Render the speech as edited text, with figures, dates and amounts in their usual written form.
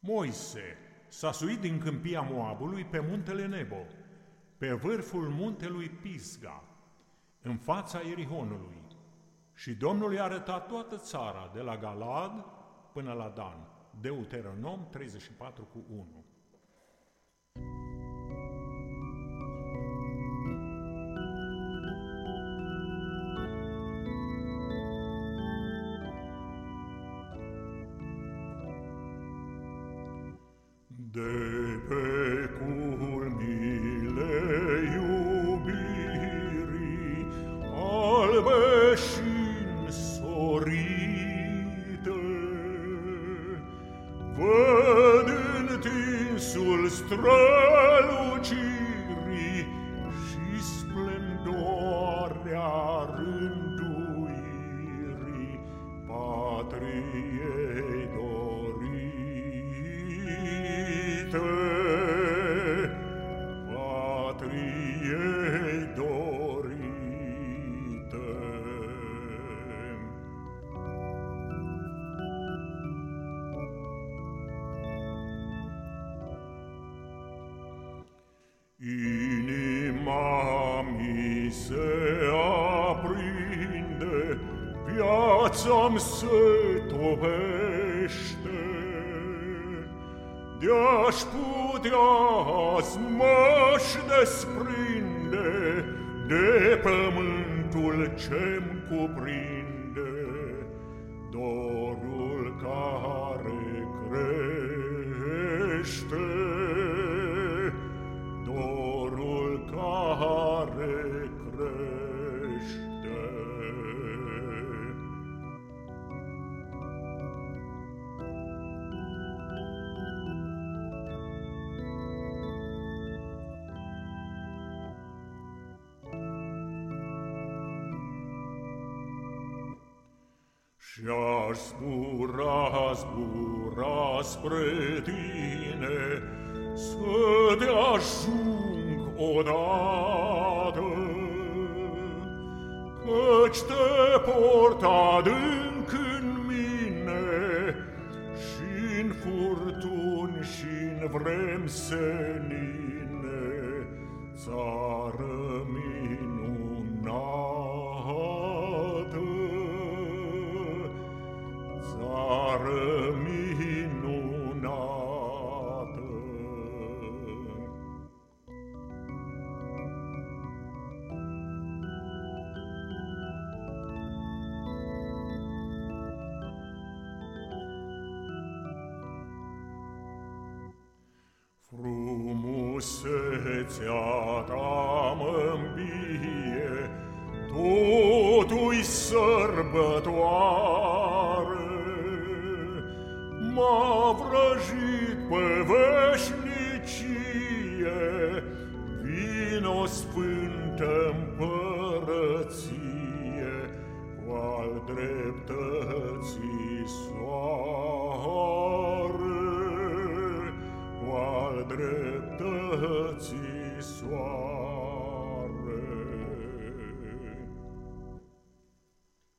Moise s-a suit din câmpia Moabului pe muntele Nebo, pe vârful muntelui Pisga, în fața Ierihonului, și Domnul i-a arătat toată țara, de la Galad până la Dan. Deuteronom 34:1. De pe culmile iubirii, albe și-nsorite, văd întinsul strălucirii și splendoarea rânduirii patriei patriei dorite. Inima mi se aprinde, viața-mi se topește, de-aș putea azi m-aș desprinde de pământul ce-mi cuprinde, dorul care crește, dorul care crește. Și-aș zbura, zbura spre tine, să te ajung odată, căci te port adânc în mine, și-n furtuni și-n vremi senine, țară minunată, țară minunată. Frumusețea ta mă-mbie, totu-i sărbătoare, m-a vrăjit pe veșnicie, vino sfântă împărăție, cu-al dreptății soare, cu-al dreptății soare.